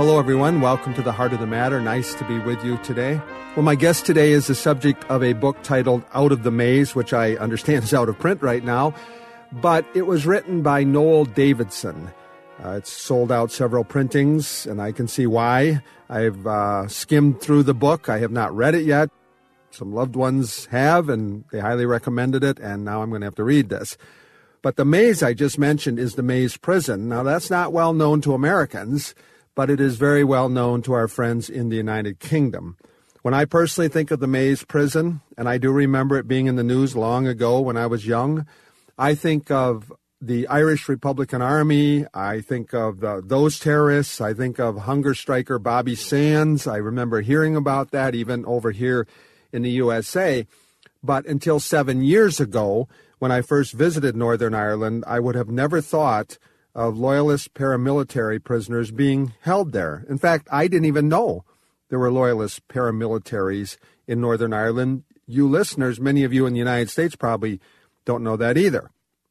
hello, everyone. Welcome to the Heart of the Matter. Nice to be with you today. Well, my guest today is the subject of a book titled Out of the Maze, which I understand is out of print right now, but it was written by Noel Davidson. It's sold out several printings, and I can see why. I've skimmed through the book. I have not read it yet. Some loved ones have, and they highly recommended it, and now I'm going to have to read this. But the maze I just mentioned is the Maze Prison. Now, that's not well known to Americans, but it is very well known to our friends in the United Kingdom. When I personally think of the Maze Prison, and I do remember it being in the news long ago when I was young, I think of the Irish Republican Army. I think of those terrorists. I think of hunger striker Bobby Sands. I remember hearing about that even over here in the USA. But until 7 years ago, when I first visited Northern Ireland, I would have never thought of Loyalist paramilitary prisoners being held there. In fact, I didn't even know there were Loyalist paramilitaries in Northern Ireland. You listeners, many of you in the United States probably don't know that either.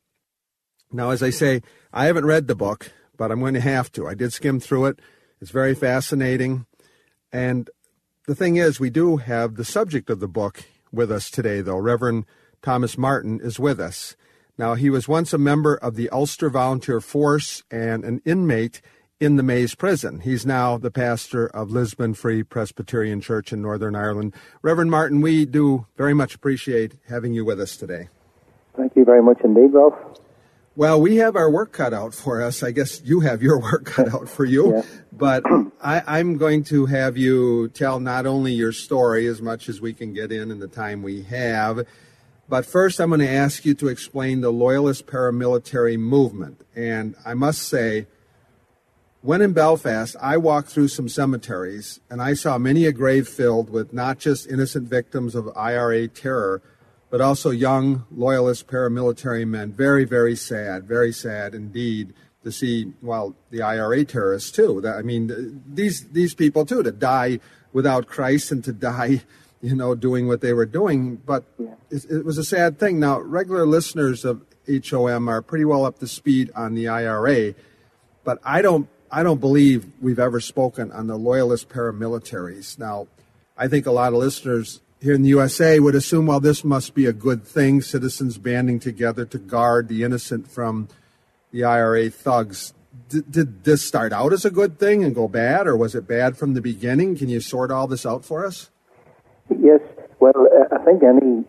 Now, as I say, I haven't read the book, but I'm going to have to. I did skim through it. It's very fascinating. And the thing is, we do have the subject of the book with us today, though. Reverend Thomas Martin is with us. Now, he was once a member of the Ulster Volunteer Force and an inmate in the Maze Prison. He's now the pastor of Lisbon Free Presbyterian Church in Northern Ireland. Reverend Martin, we do very much appreciate having you with us today. Thank you very much indeed, Ralph. Well, we have our work cut out for us. I guess you have your work cut out for you. Yeah. But I'm going to have you tell not only your story as much as we can get in the time we have, but first, I'm going to ask you to explain the Loyalist paramilitary movement. And I must say, when in Belfast, I walked through some cemeteries, and I saw many a grave filled with not just innocent victims of IRA terror, but also young Loyalist paramilitary men. Very, very sad indeed to see, well, the IRA terrorists, too. I mean, these people, too, to die without Christ and to die doing what they were doing. But it was a sad thing. Now, regular listeners of HOM are pretty well up to speed on the IRA, but I don't believe we've ever spoken on the Loyalist paramilitaries. Now, I think a lot of listeners here in the USA would assume, well, this must be a good thing, citizens banding together to guard the innocent from the IRA thugs. Did this start out as a good thing and go bad, or was it bad from the beginning? Can you sort all this out for us? Yes, well, I think any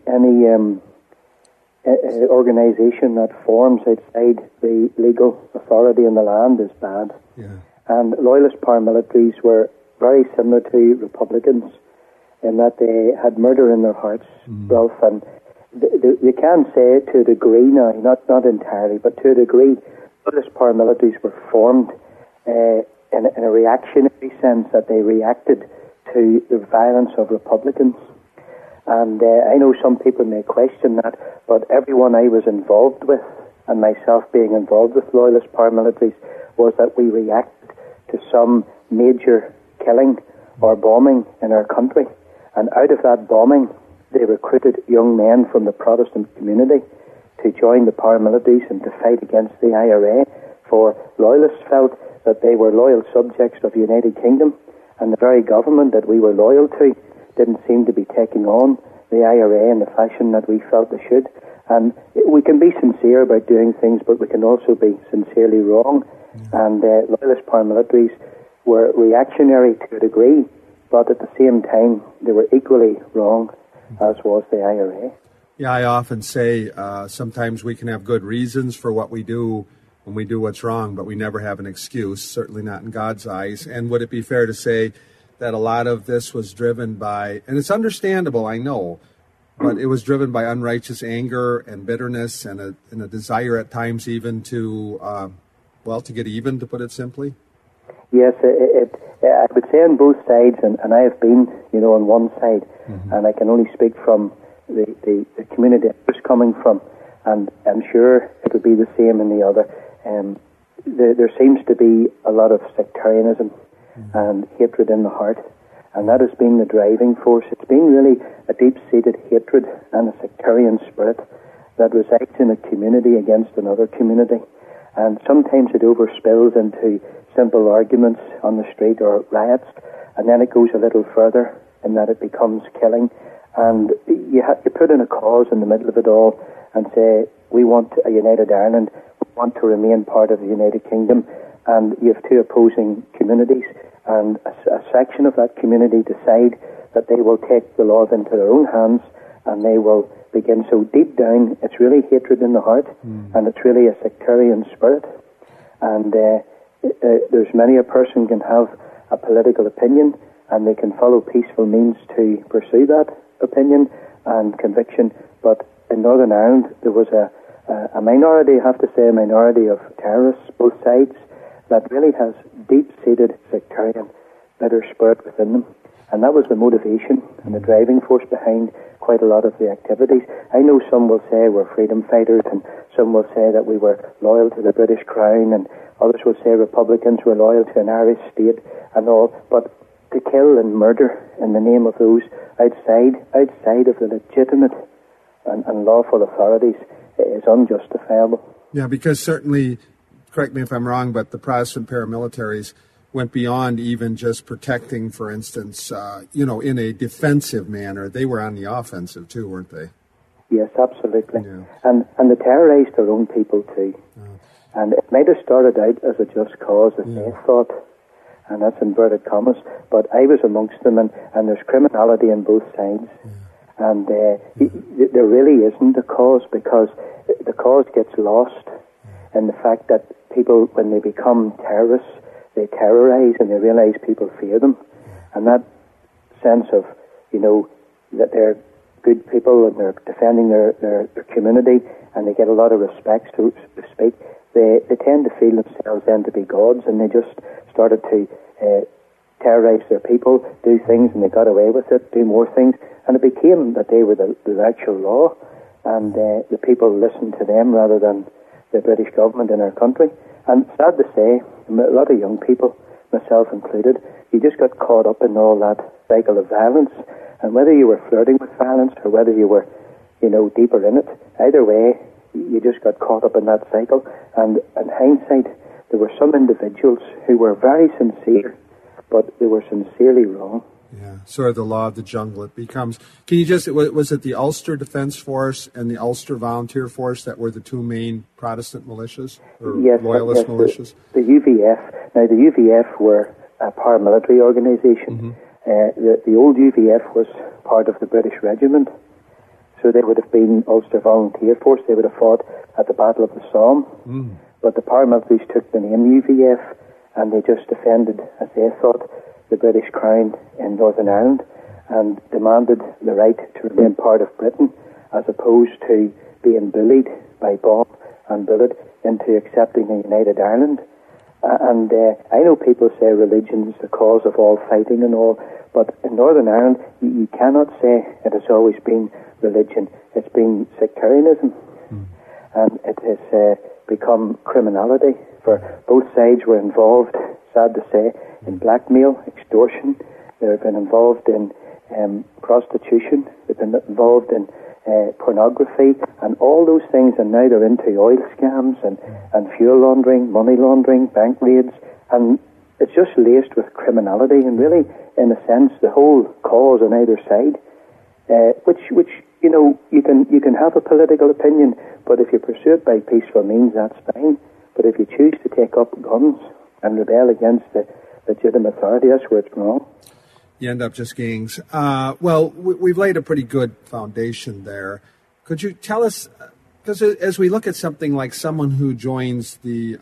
organisation that forms outside the legal authority in the land is bad. Yeah. And Loyalist paramilitaries were very similar to Republicans in that they had murder in their hearts, Ralph, and you can say to a degree now, not entirely, but to a degree, Loyalist paramilitaries were formed in a reactionary sense, that they reacted to the violence of Republicans. And I know some people may question that, but everyone I was involved with, and myself being involved with Loyalist paramilitaries, was that we reacted to some major killing or bombing in our country. And out of that bombing, they recruited young men from the Protestant community to join the paramilitaries and to fight against the IRA. For Loyalists felt that they were loyal subjects of the United Kingdom, and the very government that we were loyal to didn't seem to be taking on the IRA in the fashion that we felt they should. And we can be sincere about doing things, but we can also be sincerely wrong. And Loyalist paramilitaries were reactionary to a degree, but at the same time, they were equally wrong, as was the IRA. Yeah, I often say sometimes we can have good reasons for what we do when we do what's wrong, but we never have an excuse, certainly not in God's eyes. And would it be fair to say that a lot of this was driven by, and it's understandable, I know, but it was driven by unrighteous anger and bitterness and a desire at times even to get even, to put it simply? Yes, I would say on both sides, and I have been, on one side, and I can only speak from the community I was coming from, and I'm sure it would be the same in the other. There seems to be a lot of sectarianism and hatred in the heart, and that has been the driving force. It's been really a deep-seated hatred and a sectarian spirit that resides in a community against another community. And sometimes it overspills into simple arguments on the street or riots, and then it goes a little further in that it becomes killing. And you put in a cause in the middle of it all and say, we want a united Ireland, we want to remain part of the United Kingdom, and you have two opposing communities, and a section of that community decide that they will take the laws into their own hands, and they will begin. So deep down, it's really hatred in the heart, and it's really a sectarian spirit. And there's many a person can have a political opinion, and they can follow peaceful means to pursue that opinion and conviction. But in Northern Ireland, there was a minority, I have to say, a minority of terrorists, both sides, that really has deep-seated sectarian bitter spirit within them. And that was the motivation and the driving force behind quite a lot of the activities. I know some will say we're freedom fighters, and some will say that we were loyal to the British Crown, and others will say Republicans were loyal to an Irish state and all. But to kill and murder in the name of those outside of the legitimate and lawful authorities is unjustifiable. Yeah, because certainly, correct me if I'm wrong, but the Protestant paramilitaries went beyond even just protecting, for instance, in a defensive manner. They were on the offensive too, weren't they? Yes, absolutely. Yeah. And they terrorised their own people too. And it might have started out as a just cause, as they thought, and that's inverted commas, but I was amongst them, and there's criminality on both sides. And there really isn't a cause, because the cause gets lost in the fact that people, when they become terrorists, they terrorize and they realize people fear them. And that sense of, that they're good people and they're defending their community and they get a lot of respect, so to speak, they tend to feel themselves then to be gods, and they just started to terrorize their people, do things, and they got away with it, do more things, and it became that they were the actual law, and the people listened to them rather than the British government in our country. And sad to say, a lot of young people, myself included, you just got caught up in all that cycle of violence, and whether you were flirting with violence or whether you were, deeper in it, either way, you just got caught up in that cycle. And in hindsight, there were some individuals who were very sincere, but they were sincerely wrong. Yeah, sort of the law of the jungle. It becomes. Can you just? Was it the Ulster Defence Force and the Ulster Volunteer Force that were the two main Protestant militias or loyalist militias? The UVF. Now, the UVF were a paramilitary organisation. The old UVF was part of the British Regiment, so they would have been Ulster Volunteer Force. They would have fought at the Battle of the Somme. But the paramilitaries took the name UVF, and they just defended, as they thought, the British Crown in Northern Ireland, and demanded the right to remain part of Britain, as opposed to being bullied by bomb and bullet into accepting a united Ireland. And I know people say religion's the cause of all fighting and all, but in Northern Ireland, you cannot say it has always been religion. It's been sectarianism, and it has become criminality, for both sides were involved, sad to say, in blackmail, extortion. They've been involved in prostitution. They've been involved in pornography, and all those things, and now they're into oil scams and fuel laundering, money laundering, bank raids, and it's just laced with criminality. And really, in a sense, the whole cause on either side, which you can have a political opinion, but if you pursue it by peaceful means, that's fine. But if you choose to take up guns and rebel against the legitimate authority, that's where it's wrong. You end up just gangs. Well, we've laid a pretty good foundation there. Could you tell us, because as we look at something like someone who joins the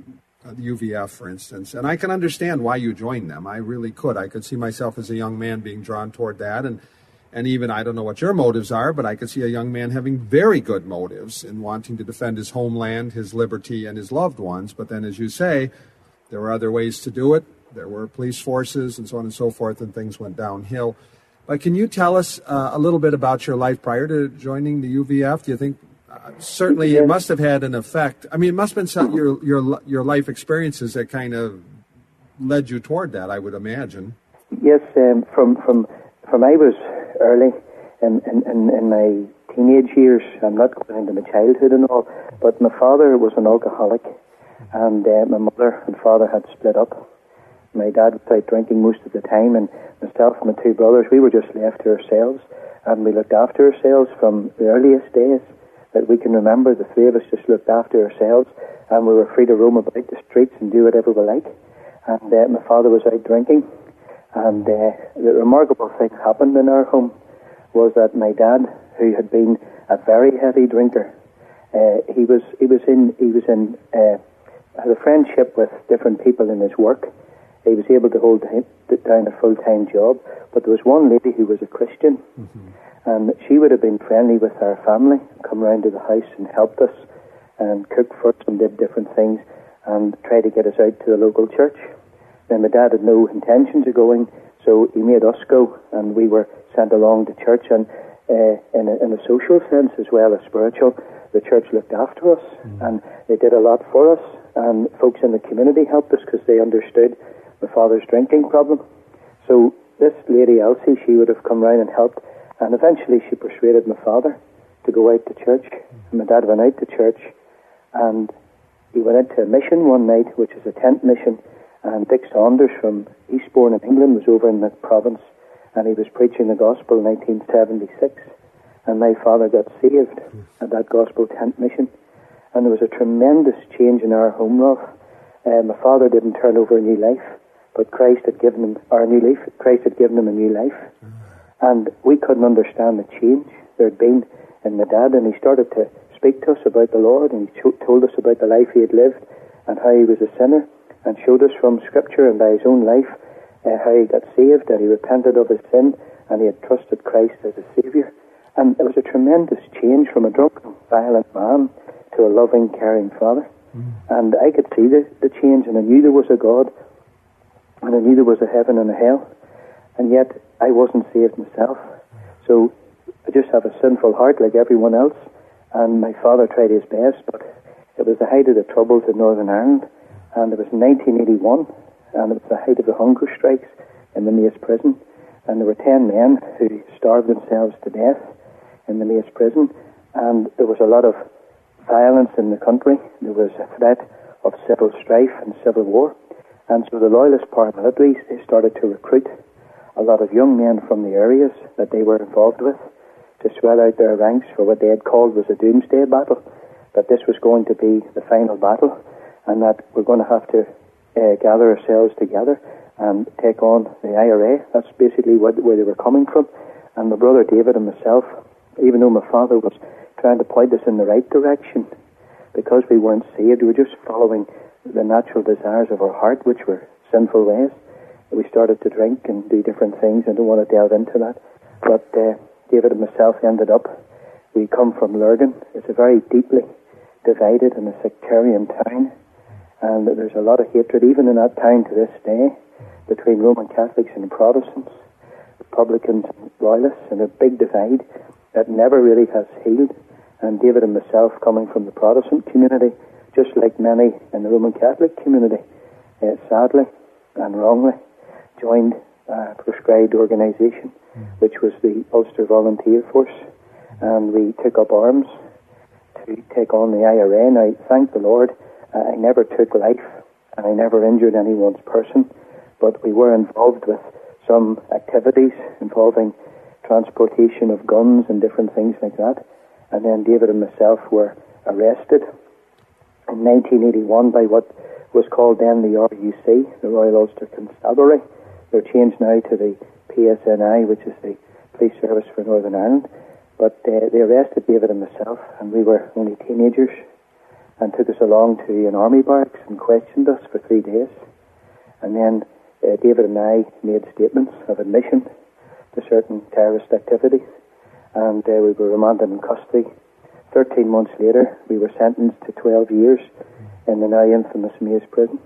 UVF, for instance, and I can understand why you joined them. I really could. I could see myself as a young man being drawn toward that, and even, I don't know what your motives are, but I could see a young man having very good motives in wanting to defend his homeland, his liberty, and his loved ones. But then, as you say, there were other ways to do it. There were police forces and so on and so forth, and things went downhill. But can you tell us a little bit about your life prior to joining the UVF? Do you think, certainly it must have had an effect. I mean, it must have been your life experiences that kind of led you toward that, I would imagine. Yes, from I was early in my teenage years. I'm not going into my childhood and all, but my father was an alcoholic, And my mother and father had split up. My dad was out drinking most of the time, and myself and my two brothers, we were just left to ourselves, and we looked after ourselves from the earliest days that we can remember. The three of us just looked after ourselves, and we were free to roam about the streets and do whatever we like. And my father was out drinking, and the remarkable thing happened in our home was that my dad, who had been a very heavy drinker, he had a friendship with different people in his work. He was able to hold down a full-time job, but there was one lady who was a Christian, and she would have been friendly with our family, come round to the house and helped us, and cooked for us and did different things, and tried to get us out to the local church. Then my dad had no intentions of going, so he made us go, and we were sent along to church, and in a social sense as well as spiritual, the church looked after us, and they did a lot for us, and folks in the community helped us because they understood my father's drinking problem. So this lady Elsie, she would have come round and helped, and eventually she persuaded my father to go out to church. And my dad went out to church, and he went into a mission one night, which is a tent mission, and Dick Saunders from Eastbourne in England was over in the province, and he was preaching the gospel in 1976, and my father got saved at that gospel tent mission, and there was a tremendous change in our home, Rolf. My father didn't turn over a new life, but Christ had given him a new life, and we couldn't understand the change there had been in my dad, and he started to speak to us about the Lord, and he told us about the life he had lived and how he was a sinner, and showed us from Scripture and by his own life how he got saved, that he repented of his sin, and he had trusted Christ as a Saviour. And it was a tremendous change from a drunken, violent man to a loving, caring father. And I could see the change, and I knew there was a God, and I knew there was a heaven and a hell, and yet I wasn't saved myself. So I just have a sinful heart like everyone else, and my father tried his best, but it was the height of the troubles in Northern Ireland, and it was 1981, and it was the height of the hunger strikes in the Mace prison, and there were 10 men who starved themselves to death in the Mace prison, and there was a lot of violence in the country. There was a threat of civil strife and civil war, and so the loyalist paramilitaries, they started to recruit a lot of young men from the areas that they were involved with to swell out their ranks for what they had called was a doomsday battle, that this was going to be the final battle, and that we're going to have to gather ourselves together and take on the IRA. That's basically where they were coming from. And my brother David and myself, even though my father was trying to point us in the right direction, because we weren't saved, we were just following the natural desires of our heart, which were sinful ways. We started to drink and do different things. I don't want to delve into that. But David and myself ended up, we come from Lurgan. It's a very deeply divided and a sectarian town. And there's a lot of hatred, even in that town to this day, between Roman Catholics and Protestants, Republicans and Royalists, and a big divide that never really has healed. And David and myself, coming from the Protestant community, just like many in the Roman Catholic community, sadly and wrongly, joined a proscribed organisation, which was the Ulster Volunteer Force, and we took up arms to take on the IRA. Now, thank the Lord, I never took life, and I never injured anyone's person, but we were involved with some activities involving transportation of guns and different things like that. And then David and myself were arrested in 1981 by what was called then the RUC, the Royal Ulster Constabulary. They're changed now to the PSNI, which is the Police Service for Northern Ireland. But they arrested David and myself, and we were only teenagers, and took us along to an army barracks and questioned us for 3 days. And then David and I made statements of admission to certain terrorist activities, and we were remanded in custody. 13 months later, we were sentenced to 12 years in the now infamous Mace prison.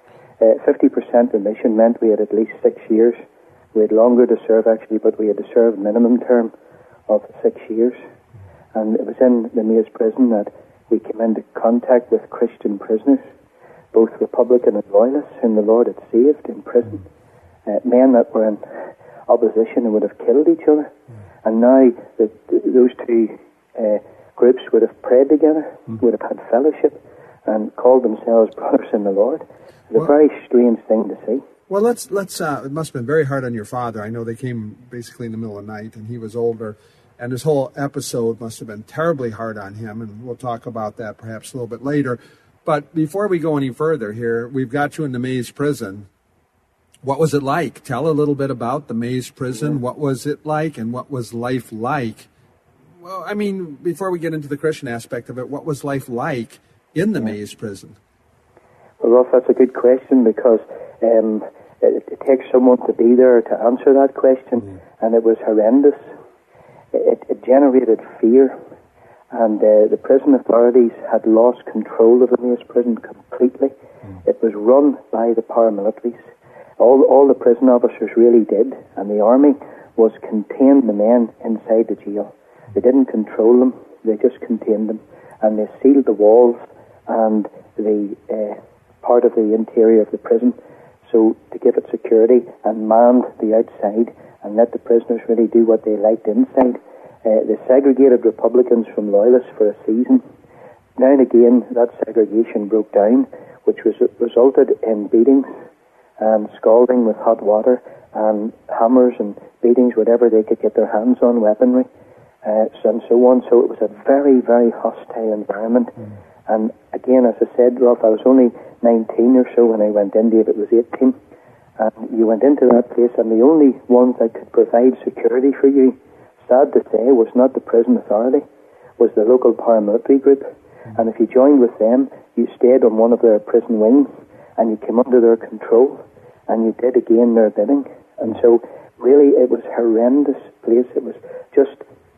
50% remission meant we had at least 6 years. We had longer to serve, actually, but we had to serve minimum term of 6 years. And it was in the Mace prison that we came into contact with Christian prisoners, both Republican and Loyalists, whom the Lord had saved in prison. Men that were in opposition and would have killed each other. And now those two groups would have prayed together, would have had fellowship, and called themselves brothers in the Lord. It's a very strange thing to see. Well, let's. It must have been very hard on your father. I know they came basically in the middle of the night, and he was older, and this whole episode must have been terribly hard on him, and we'll talk about that perhaps a little bit later. But before we go any further here, we've got you in the Maze prison. What was it like? Tell a little bit about the Maze prison. Yeah. What was it like, and what was life like? Well, I mean, before we get into the Christian aspect of it, what was life like in the Maze prison? Well, Rolf, that's a good question, because it takes someone to be there to answer that question, and it was horrendous. It generated fear, and the prison authorities had lost control of the Maze prison completely. It was run by the paramilitaries. All the prison officers really did, and the army, was contain the men inside the jail. They didn't control them, they just contained them, and they sealed the walls and the part of the interior of the prison, so to give it security, and manned the outside and let the prisoners really do what they liked inside. They segregated Republicans from Loyalists for a season. Now and again, that segregation broke down, which resulted in beatings and scalding with hot water and hammers and beatings, whatever they could get their hands on, weaponry, and so on. So it was a very, very hostile environment. And again, as I said, Rolf, I was only 19 or so when I went in. David was 18. And you went into that place, and the only ones that could provide security for you, sad to say, was not the prison authority, was the local paramilitary group. And if you joined with them, you stayed on one of their prison wings, and you came under their control, and you did again their bidding. And so, really, it was a horrendous place. It was just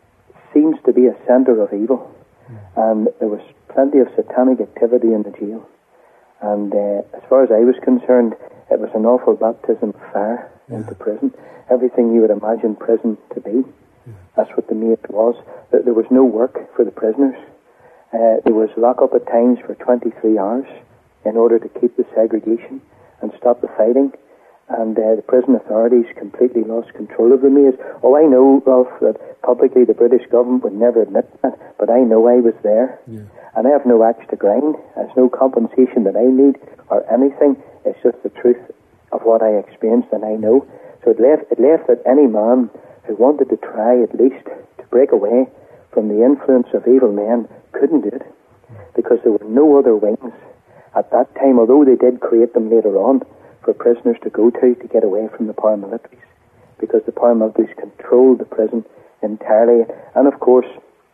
seems to be a centre of evil. And there was plenty of satanic activity in the jail. And as far as I was concerned, it was an awful baptism of fire into prison. Everything you would imagine prison to be. That's what the Maze was. There was no work for the prisoners. There was lock-up at times for 23 hours in order to keep the segregation and stop the fighting. And the prison authorities completely lost control of the Maze. Oh, I know, Rolf, that publicly the British government would never admit that, but I know I was there. And I have no axe to grind. There's no compensation that I need or anything. It's just the truth of what I experienced and I know. So it left that any man who wanted to try at least to break away from the influence of evil men couldn't do it, because there were no other wings at that time, although they did create them later on for prisoners to go to get away from the paramilitaries, because the paramilitaries controlled the prison entirely. And of course,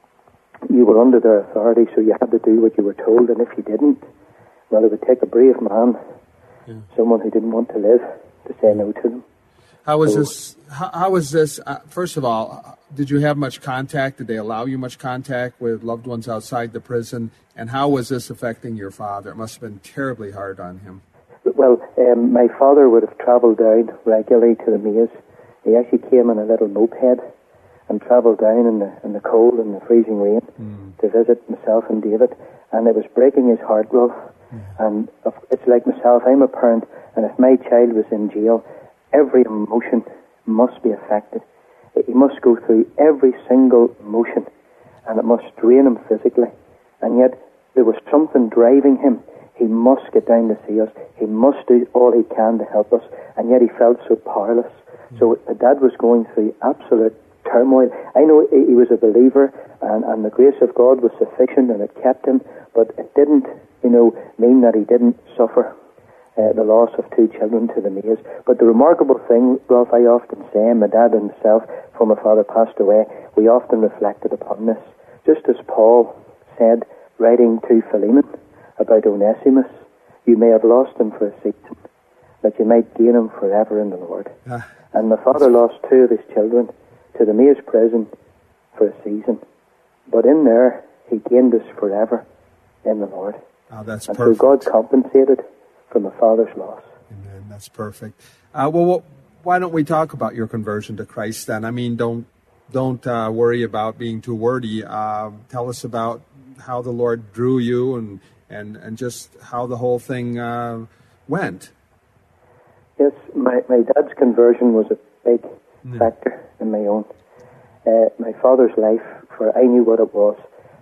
you were under their authority, so you had to do what you were told, and if you didn't, well, it would take a brave man, someone who didn't want to live, to say no to them. How was this? First of all, did you have much contact? Did they allow you much contact with loved ones outside the prison? And how was this affecting your father? It must have been terribly hard on him. Well, my father would have travelled down regularly to the Maze. He actually came on a little moped and travelled down in the cold and the freezing rain to visit myself and David. And it was breaking his heart, Rolf. And it's like myself, I'm a parent, and if my child was in jail, every emotion must be affected. He must go through every single emotion, and it must drain him physically. And yet, there was something driving him. He must get down to see us. He must do all he can to help us. And yet he felt so powerless. So my dad was going through absolute turmoil. I know he was a believer, and the grace of God was sufficient, and it kept him. But it didn't, mean that he didn't suffer the loss of two children to the Maze. But the remarkable thing, Rolf, I often say, my dad and myself, before my father passed away, we often reflected upon this. Just as Paul said, writing to Philemon about Onesimus, you may have lost him for a season, that you might gain him forever in the Lord. And my father lost two of his children to the Maze prison for a season. But in there, he gained us forever in the Lord. Oh, that's and perfect. So God compensated for my father's loss. Amen. That's perfect. Well, why don't we talk about your conversion to Christ then? I mean, don't worry about being too wordy. Tell us about how the Lord drew you and just how the whole thing went. Yes, my dad's conversion was a big factor in my own. My father's life, for I knew what it was.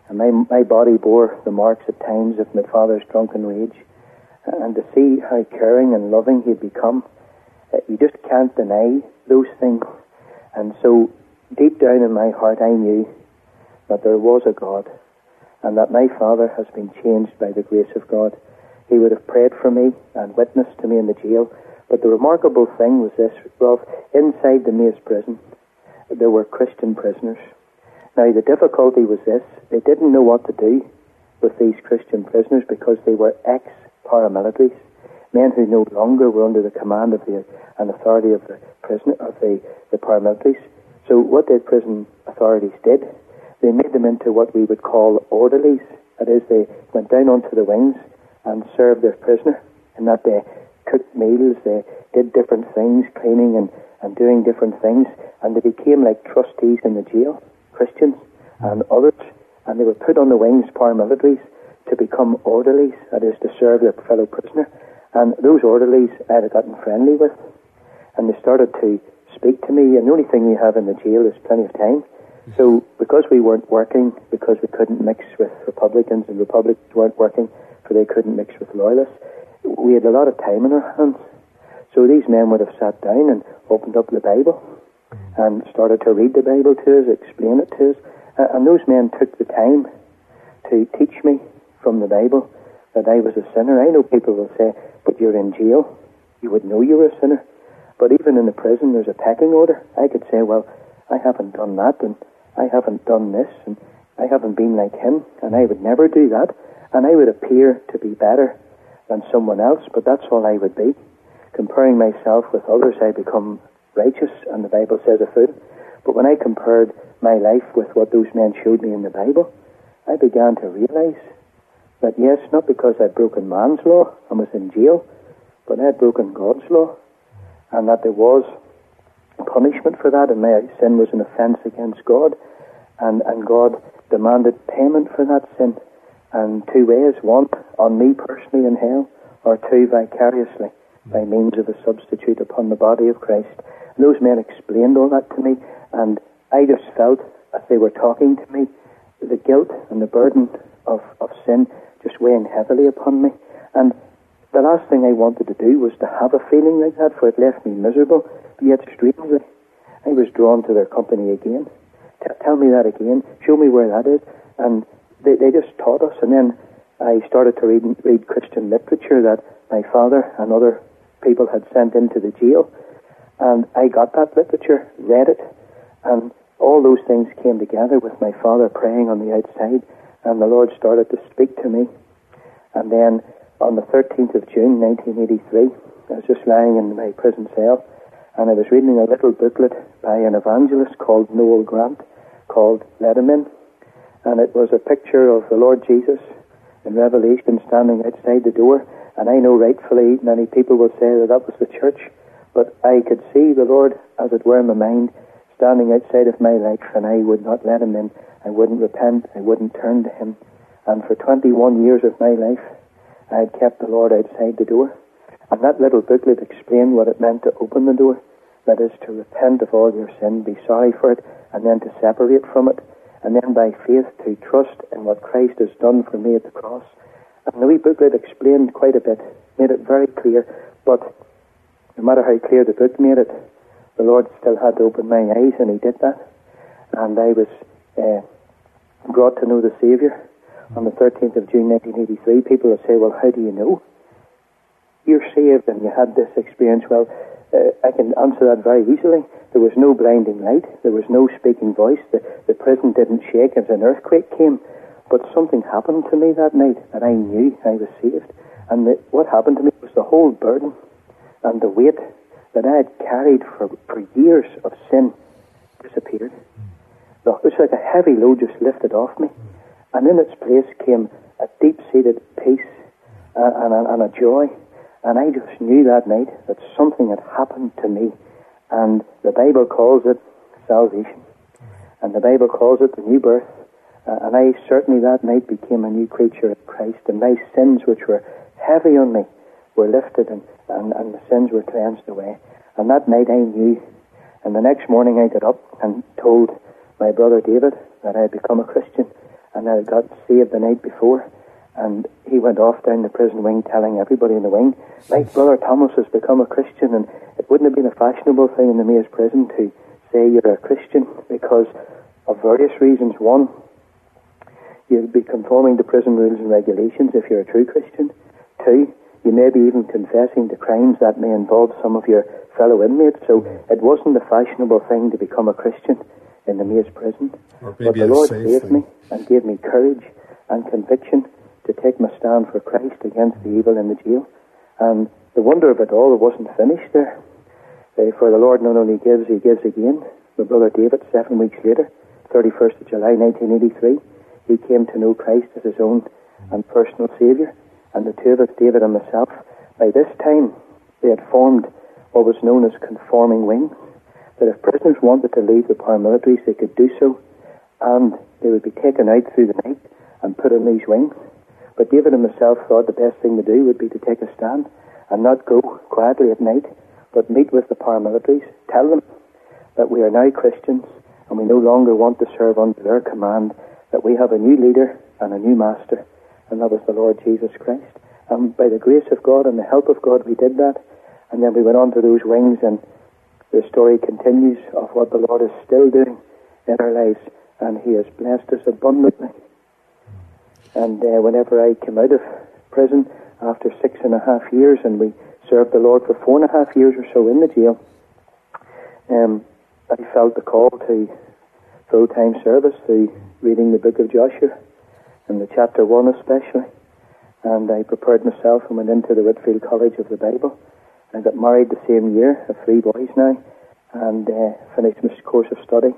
And my body bore the marks at times of my father's drunken rage. And to see how caring and loving he'd become, you just can't deny those things. And so deep down in my heart I knew that there was a God, and that my father has been changed by the grace of God. He would have prayed for me and witnessed to me in the jail. But the remarkable thing was this, Ralph, inside the Maze prison there were Christian prisoners. Now the difficulty was this: they didn't know what to do with these Christian prisoners because they were ex-paramilitaries, men who no longer were under the command of and authority of the paramilitaries. So what the prison authorities did, they made them into what we would call orderlies. That is, they went down onto the wings and served their prisoner, and that they cooked meals, they did different things, cleaning and doing different things, and they became like trustees in the jail, Christians and others, and they were put on the wings, paramilitaries, to become orderlies, that is, to serve their fellow prisoner. And those orderlies I had gotten friendly with, and they started to speak to me, and the only thing you have in the jail is plenty of time. So because we weren't working, because we couldn't mix with Republicans, and Republicans weren't working, for they couldn't mix with Loyalists, we had a lot of time in our hands. So these men would have sat down and opened up the Bible and started to read the Bible to us, explain it to us. And those men took the time to teach me from the Bible that I was a sinner. I know people will say, but you're in jail, you would know you were a sinner. But even in the prison there's a pecking order. I could say, well, I haven't done that, and I haven't done this, and I haven't been like him, and I would never do that, and I would appear to be better than someone else, but that's all I would be. Comparing myself with others, I become righteous, and the Bible says a fool. But when I compared my life with what those men showed me in the Bible, I began to realize that yes, not because I'd broken man's law and was in jail, but I had broken God's law, and that there was punishment for that, and my sin was an offence against God, and God demanded payment for that sin. And two ways: one, on me personally in hell, or two, vicariously, by means of a substitute upon the body of Christ. And those men explained all that to me, and I just felt, as they were talking to me, the guilt and the burden of sin just weighing heavily upon me. And the last thing I wanted to do was to have a feeling like that, for it left me miserable. But yet, strangely, I was drawn to their company again. Tell me that again. Show me where that is. And they just taught us. And then I started to read Christian literature that my father and other people had sent into the jail. And I got that literature, read it, and all those things came together with my father praying on the outside, and the Lord started to speak to me. And then on the 13th of June 1983, I was just lying in my prison cell, and I was reading a little booklet by an evangelist called Noel Grant, called Let Him In. And it was a picture of the Lord Jesus in Revelation standing outside the door. And I know rightfully many people will say that was the church, but I could see the Lord, as it were, in my mind, standing outside of my life, and I would not let Him in. I wouldn't repent. I wouldn't turn to Him. And for 21 years of my life, I had kept the Lord outside the door. And that little booklet explained what it meant to open the door. That is, to repent of all your sin, be sorry for it, and then to separate from it. And then by faith to trust in what Christ has done for me at the cross. And the wee booklet explained quite a bit, made it very clear. But no matter how clear the book made it, the Lord still had to open my eyes, and He did that. And I was brought to know the Saviour on the 13th of June 1983. People will say, well, how do you know? You're saved and you had this experience. Well, I can answer that very easily. There was no blinding light. There was no speaking voice. The prison didn't shake as an earthquake came. But something happened to me that night that I knew I was saved. And what happened to me was the whole burden and the weight that I had carried for years of sin disappeared. It was like a heavy load just lifted off me. And in its place came a deep-seated peace and a joy. And I just knew that night that something had happened to me. And the Bible calls it salvation. And the Bible calls it the new birth. And I certainly that night became a new creature in Christ. And my sins, which were heavy on me, were lifted, and the sins were cleansed away. And that night I knew. And the next morning I got up and told my brother David that I had become a Christian. and I got saved the night before. And he went off down the prison wing telling everybody in the wing, like, Brother Thomas has become a Christian. And it wouldn't have been a fashionable thing in the Maze prison to say you're a Christian because of various reasons. One, you'd be conforming to prison rules and regulations if you're a true Christian. Two, you may be even confessing to crimes that may involve some of your fellow inmates. So it wasn't a fashionable thing to become a Christian in the Maze prison. But the Lord saved me and gave me courage and conviction to take my stand for Christ against the evil in the jail. And the wonder of it all, it wasn't finished there. For the Lord not only gives, he gives again. My brother David, 7 weeks later, 31st of July 1983, he came to know Christ as his own and personal Saviour. And the two of us, David and myself, by this time, they had formed what was known as conforming wings, that if prisoners wanted to leave the paramilitaries, they could do so, and they would be taken out through the night and put in these wings. But David and myself thought the best thing to do would be to take a stand and not go quietly at night, but meet with the paramilitaries, tell them that we are now Christians and we no longer want to serve under their command, that we have a new leader and a new master, and that was the Lord Jesus Christ. And by the grace of God and the help of God, we did that. And then we went on to those wings, and the story continues of what the Lord is still doing in our lives, and he has blessed us abundantly. And whenever I came out of prison after 6.5 years, and we served the Lord for 4.5 years or so in the jail, I felt the call to full-time service through reading the book of Joshua, and the chapter 1 especially. And I prepared myself and went into the Whitfield College of the Bible. I got married the same year, have 3 boys now, and finished my course of study.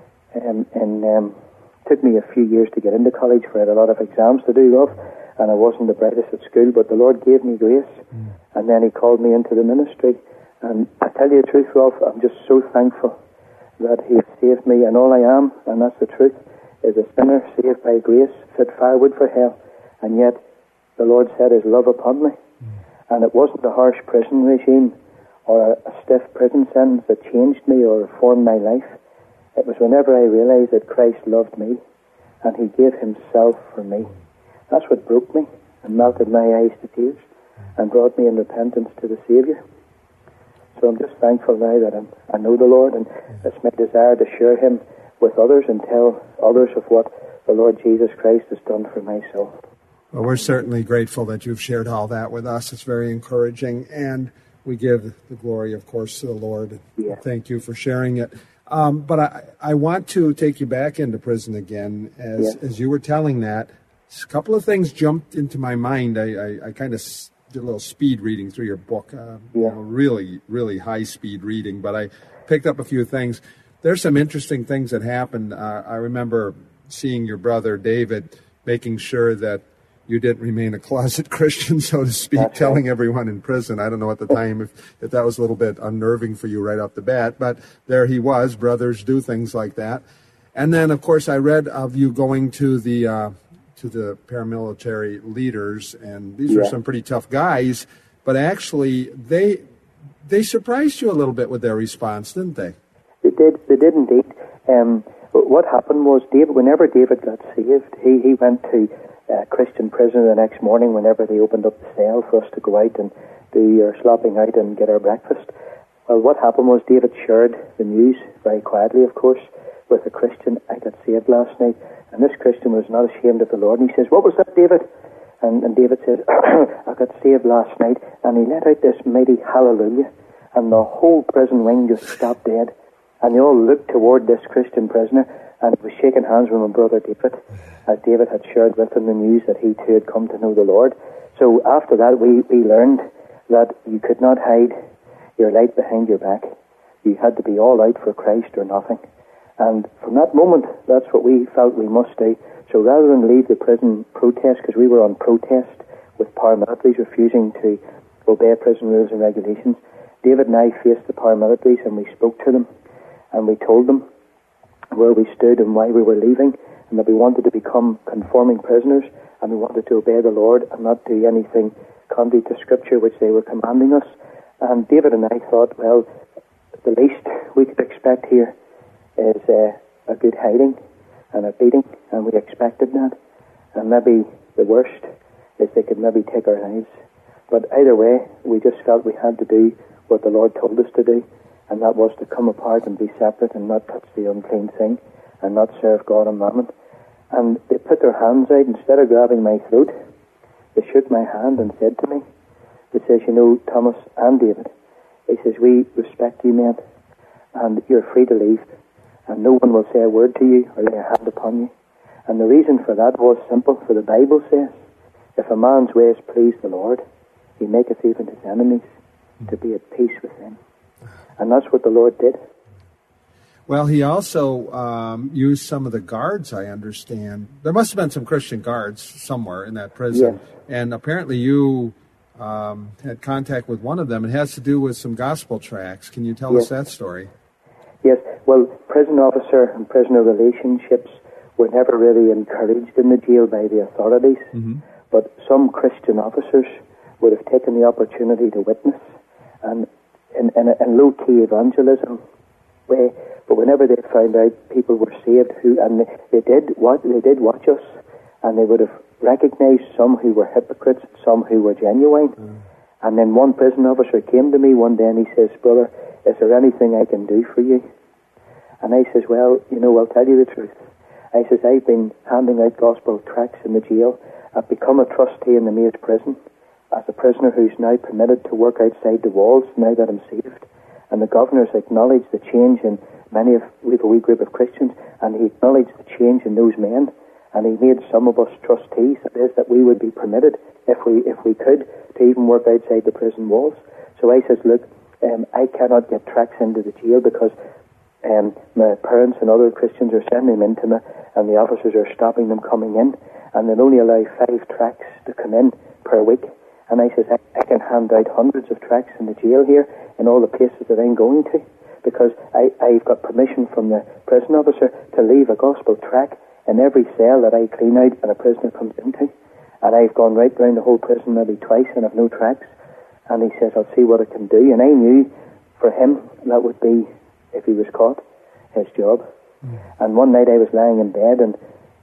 Took me a few years to get into college, for I had a lot of exams to do, Rolf, and I wasn't the brightest at school, but the Lord gave me grace, and then he called me into the ministry. And I tell you the truth, Rolf, I'm just so thankful that he has saved me, and all I am, and that's the truth, is a sinner saved by grace, fit firewood for hell, and yet the Lord set his love upon me. And it wasn't a harsh prison regime or a stiff prison sentence that changed me or reformed my life. It was whenever I realized that Christ loved me and he gave himself for me. That's what broke me and melted my eyes to tears and brought me in repentance to the Saviour. So I'm just thankful now that I know the Lord, and it's my desire to share him with others and tell others of what the Lord Jesus Christ has done for my soul. Well, we're certainly grateful that you've shared all that with us. It's very encouraging, and we give the glory, of course, to the Lord. Yeah. Thank you for sharing it. But I want to take you back into prison again. As you were telling that, a couple of things jumped into my mind. I kind of did a little speed reading through your book, really, really high-speed reading, but I picked up a few things. There's some interesting things that happened. I remember seeing your brother, David, making sure that you didn't remain a closet Christian, so to speak, That's telling right. everyone in prison. I don't know at the time if that was a little bit unnerving for you right off the bat, but there he was. Brothers do things like that. And then, of course, I read of you going to the paramilitary leaders, and these were some pretty tough guys, but actually they surprised you a little bit with their response, didn't they? They did indeed. What happened was, whenever David got saved, he went to Christian prison the next morning whenever they opened up the cell for us to go out and do our slopping out and get our breakfast. Well, what happened was David shared the news very quietly, of course, with a Christian. I got saved last night, and this Christian was not ashamed of the Lord. And he says, "What was that, David?" And David says, "I got saved last night." And he let out this mighty hallelujah, and the whole prison wing just stopped dead. And they all looked toward this Christian prisoner, and he was shaking hands with my brother David, as David had shared with him the news that he too had come to know the Lord. So after that, we learned that you could not hide your light behind your back. You had to be all out for Christ or nothing. And from that moment, that's what we felt we must do. So rather than leave the prison protest, because we were on protest with paramilitaries refusing to obey prison rules and regulations, David and I faced the paramilitaries and we spoke to them. And we told them where we stood and why we were leaving, and that we wanted to become conforming prisoners, and we wanted to obey the Lord and not do anything contrary to Scripture which they were commanding us. And David and I thought, well, the least we could expect here is a good hiding. and a beating, and we expected that. And maybe the worst is they could maybe take our lives. But either way, we just felt we had to do what the Lord told us to do, and that was to come apart and be separate and not touch the unclean thing and not serve God and Mammon. And they put their hands out. Instead of grabbing my throat, they shook my hand and said to me, they says, you know, Thomas and David, he says, we respect you, men, and you're free to leave, and no one will say a word to you or lay a hand upon you. And the reason for that was simple, for the Bible says, if a man's ways please the Lord, he maketh even his enemies to be at peace with him. And that's what the Lord did. Well, he also used some of the guards, I understand. There must have been some Christian guards somewhere in that prison. Yes. And apparently you had contact with one of them. It has to do with some gospel tracts. Can you tell us that story? Yes. Well, prison officer and prisoner relationships were never really encouraged in the jail by the authorities. Mm-hmm. But some Christian officers would have taken the opportunity to witness and in low-key evangelism way. But whenever they found out people were saved, they did watch us, and they would have recognized some who were hypocrites, some who were genuine. And then one prison officer came to me one day and he says, brother, is there anything I can do for you? And I says, well, you know, I'll tell you the truth. I says, I've been handing out gospel tracts in the jail. I've become a trustee in the Maze prison as a prisoner who's now permitted to work outside the walls now that I'm saved. And the governor's acknowledged the change in we have a wee group of Christians, and he acknowledged the change in those men, and he made some of us trustees, that is, that we would be permitted, if we could, to even work outside the prison walls. So I says, look, I cannot get tracts into the jail because my parents and other Christians are sending them into me, and the officers are stopping them coming in, and they'll only allow 5 tracts to come in per week. And I says, I can hand out hundreds of tracts in the jail here in all the places that I'm going to, because I've got permission from the prison officer to leave a gospel tract in every cell that I clean out and a prisoner comes into. And I've gone right round the whole prison maybe twice and I've no tracts. And he says, I'll see what I can do. And I knew for him that would be, if he was caught, his job. And one night I was lying in bed and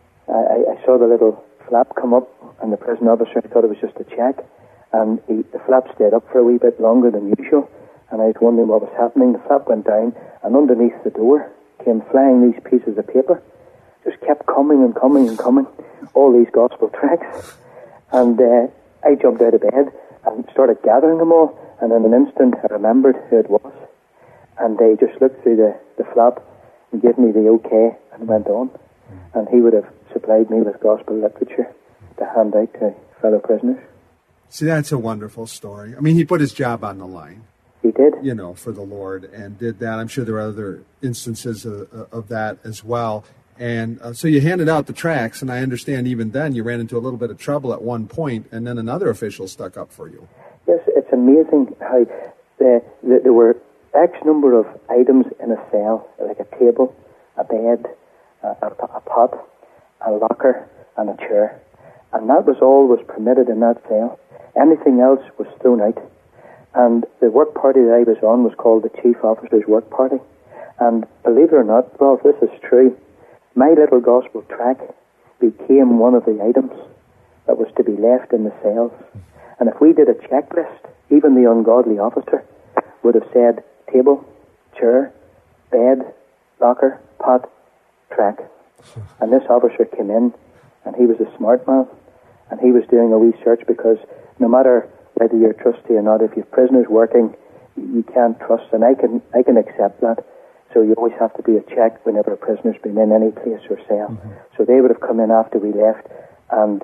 I saw the little flap come up, and the prison officer thought it was just a check. And the flap stayed up for a wee bit longer than usual. And I was wondering what was happening. The flap went down, and underneath the door came flying these pieces of paper. Just kept coming and coming and coming, all these gospel tracts. And I jumped out of bed and started gathering them all. And in an instant, I remembered who it was. And they just looked through the flap and gave me the okay and went on. And he would have supplied me with gospel literature to hand out to fellow prisoners. See, that's a wonderful story. I mean, he put his job on the line. He did. You know, for the Lord, and did that. I'm sure there are other instances of that as well. And so you handed out the tracts, and I understand even then you ran into a little bit of trouble at one point, and then another official stuck up for you. Yes, it's amazing how there were X number of items in a cell, like a table, a bed, a pot, a locker, and a chair. And that was all was permitted in that cell. Anything else was thrown out. And the work party that I was on was called the Chief Officer's Work Party. And believe it or not, well, this is true, my little gospel tract became one of the items that was to be left in the cells. And if we did a checklist, even the ungodly officer would have said table, chair, bed, locker, pot, tract. And this officer came in, and he was a smart man, and he was doing a research, because no matter whether you're a trustee or not, if you've prisoners working, you can't trust, and I can accept that. So you always have to do a check whenever a prisoner's been in any place or cell. Mm-hmm. So they would have come in after we left, and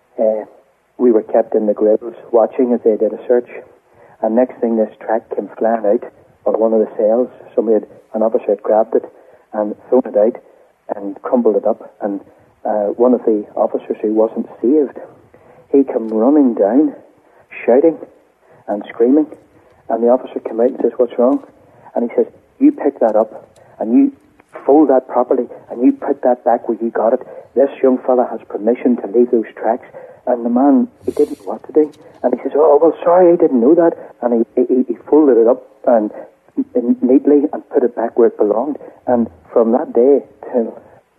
we were kept in the grills watching as they did a search. And next thing, this tract came flying out of one of the cells. An officer had grabbed it and thrown it out and crumbled it up. And one of the officers who wasn't saved, he came running down, shouting and screaming. And the officer came out and says, "What's wrong?" And he says, "You pick that up and you fold that properly and you put that back where you got it. This young fella has permission to leave those tracks." And the man, he didn't know what to do. And he says, "Oh, well, sorry, I didn't know that." And he folded it up and neatly and put it back where it belonged. And from that day till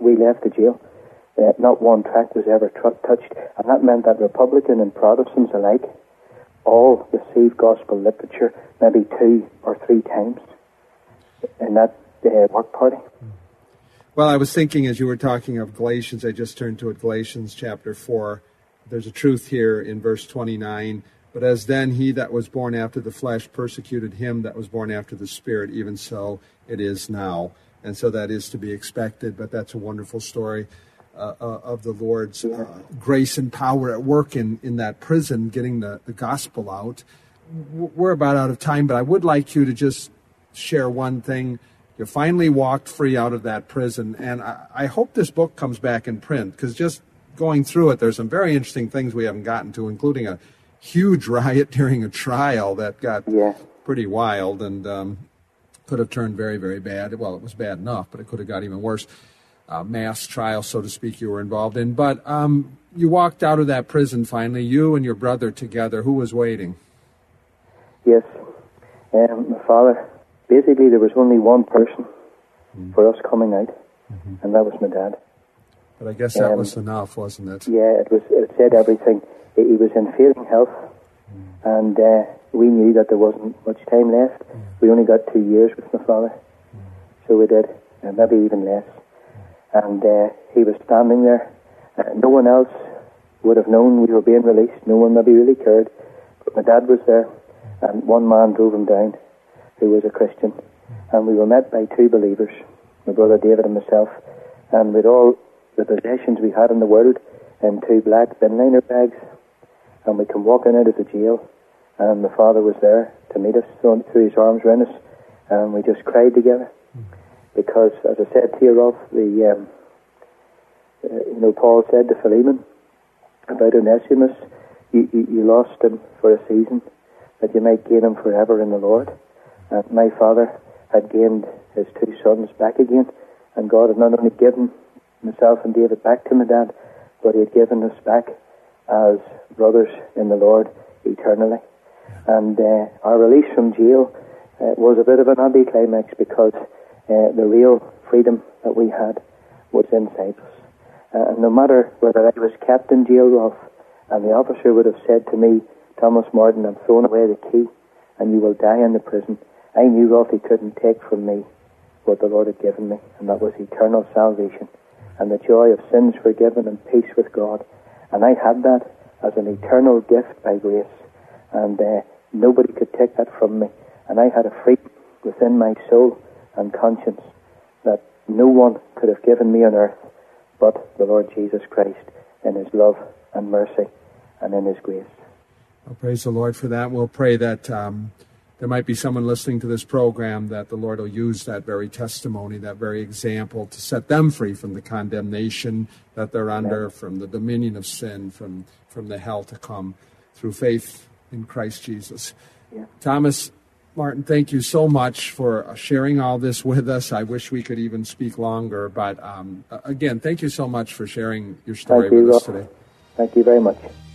we left the jail, not one tract was ever touched, and that meant that Republican and Protestants alike all received gospel literature maybe 2 or 3 times in that work party. Well, I was thinking as you were talking of Galatians, I just turned to it, Galatians chapter 4. There's a truth here in verse 29. But as then he that was born after the flesh persecuted him that was born after the Spirit, even so it is now. And so that is to be expected, but that's a wonderful story of the Lord's grace and power at work in that prison, getting the gospel out. We're about out of time, but I would like you to just share one thing. You finally walked free out of that prison, and I hope this book comes back in print, because just going through it, there's some very interesting things we haven't gotten to, including a huge riot during a trial that got pretty wild and could have turned very, very bad. Well, it was bad enough, but it could have got even worse. Mass trial, so to speak, you were involved in. But you walked out of that prison finally, you and your brother together. Who was waiting? Yes, my father. Basically, there was only one person for us coming out, and that was my dad. But I guess that was enough, wasn't it? Yeah, it said everything. He was in failing health, and we knew that there wasn't much time left. We only got 2 years with my father, so we did, and maybe even less. And he was standing there. No one else would have known we were being released. No one maybe really cared. But my dad was there, and one man drove him down, who was a Christian. And we were met by 2 believers, my brother David and myself. And with all the possessions we had in the world in 2 black bin liner bags. And we come walking out of the jail. And my father was there to meet us, through his arms around us. And we just cried together. Because, as I said to you, Rolf, Paul said to Philemon about Onesimus, you lost him for a season, that you might gain him forever in the Lord. And my father had gained his 2 sons back again, and God had not only given myself and David back to my dad, but he had given us back as brothers in the Lord eternally. And our release from jail was a bit of an anticlimax, because the real freedom that we had was in Cyprus. And no matter whether I was kept in jail, Rolf, and the officer would have said to me, Thomas Martin, I'm throwing away the key, and you will die in the prison, I knew, Rolf, he couldn't take from me what the Lord had given me, and that was eternal salvation, and the joy of sins forgiven and peace with God. And I had that as an eternal gift by grace, and nobody could take that from me. And I had a freedom within my soul and conscience that no one could have given me on earth but the Lord Jesus Christ, in his love and mercy and in his grace. Well, praise the Lord for that. We'll pray that there might be someone listening to this program, that the Lord will use that very testimony, that very example, to set them free from the condemnation that they're under, from the dominion of sin, from the hell to come, through faith in Christ Jesus. Yeah. Thomas Martin, thank you so much for sharing all this with us. I wish we could even speak longer, but again, thank you so much for sharing your story with us today. Thank you very much.